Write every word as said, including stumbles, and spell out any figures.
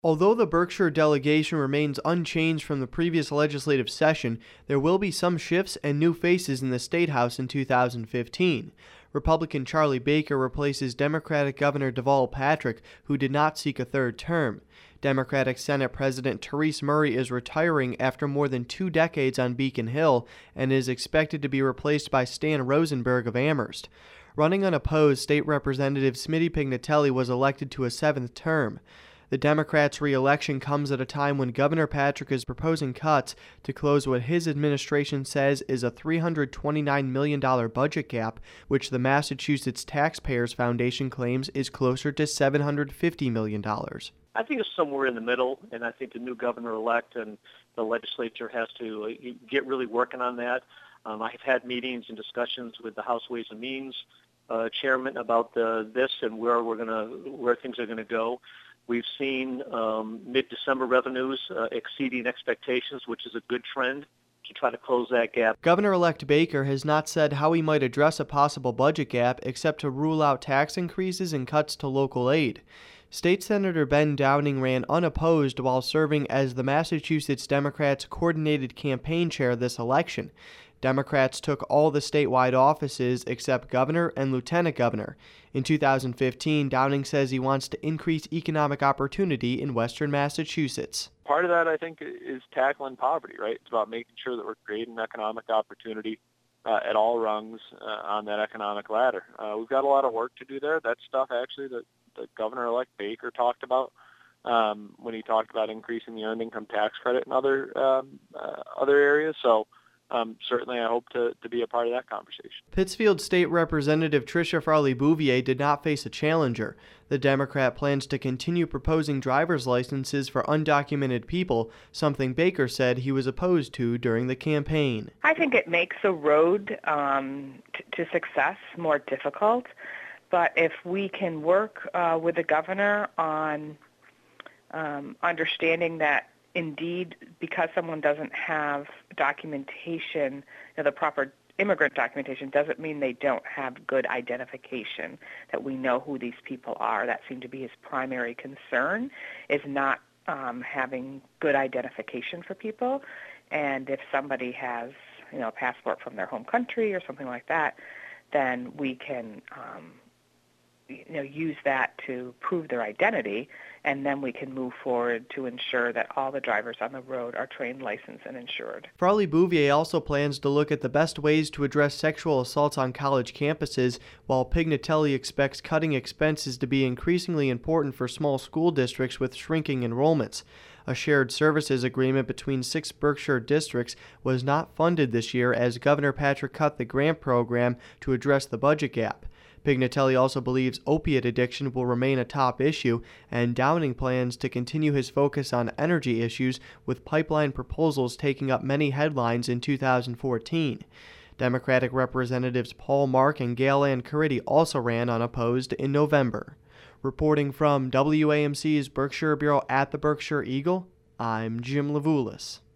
Although the Berkshire delegation remains unchanged from the previous legislative session, there will be some shifts and new faces in the State House in two thousand fifteen. Republican Charlie Baker replaces Democratic Governor Deval Patrick, who did not seek a third term. Democratic Senate President Therese Murray is retiring after more than two decades on Beacon Hill and is expected to be replaced by Stan Rosenberg of Amherst. Running unopposed, State Representative Smitty Pignatelli was elected to a seventh term. The Democrats' re-election comes at a time when Governor Patrick is proposing cuts to close what his administration says is a three hundred twenty-nine million dollars budget gap, which the Massachusetts Taxpayers Foundation claims is closer to seven hundred fifty million dollars. I think it's somewhere in the middle, and I think the new governor-elect and the legislature has to get really working on that. Um, I've had meetings and discussions with the House Ways and Means uh, chairman about the, this and where we're going to, where things are going to go. We've seen um, mid-December revenues uh, exceeding expectations, which is a good trend to try to close that gap. Governor-elect Baker has not said how he might address a possible budget gap except to rule out tax increases and cuts to local aid. State Senator Ben Downing ran unopposed while serving as the Massachusetts Democrats' coordinated campaign chair this election. Democrats took all the statewide offices except governor and lieutenant governor. In two thousand fifteen, Downing says he wants to increase economic opportunity in western Massachusetts. Part of that, I think, is tackling poverty, right? It's about making sure that we're creating economic opportunity uh, at all rungs uh, on that economic ladder. Uh, we've got a lot of work to do there. That's stuff, actually, that, that Governor-elect Baker talked about um, when he talked about increasing the earned income tax credit in other, um, uh, other areas. So Um, certainly I hope to, to be a part of that conversation. Pittsfield State Representative Tricia Farley-Bouvier did not face a challenger. The Democrat plans to continue proposing driver's licenses for undocumented people, something Baker said he was opposed to during the campaign. I think it makes the road um, t- to success more difficult, but if we can work uh, with the governor on um, understanding that indeed, because someone doesn't have documentation, you know, the proper immigrant documentation, doesn't mean they don't have good identification, that we know who these people are. That seemed to be his primary concern, is not um, having good identification for people. And if somebody has, you know, a passport from their home country or something like that, then we can um, you know, use that to prove their identity, and then we can move forward to ensure that all the drivers on the road are trained, licensed, and insured. Farley-Bouvier also plans to look at the best ways to address sexual assaults on college campuses, while Pignatelli expects cutting expenses to be increasingly important for small school districts with shrinking enrollments. A shared services agreement between six Berkshire districts was not funded this year as Governor Patrick cut the grant program to address the budget gap. Pignatelli also believes opiate addiction will remain a top issue, and Downing plans to continue his focus on energy issues, with pipeline proposals taking up many headlines in two thousand fourteen. Democratic Representatives Paul Mark and Gail Ann Caridi also ran unopposed in November. Reporting from W A M C's Berkshire Bureau at the Berkshire Eagle, I'm Jim Levulis.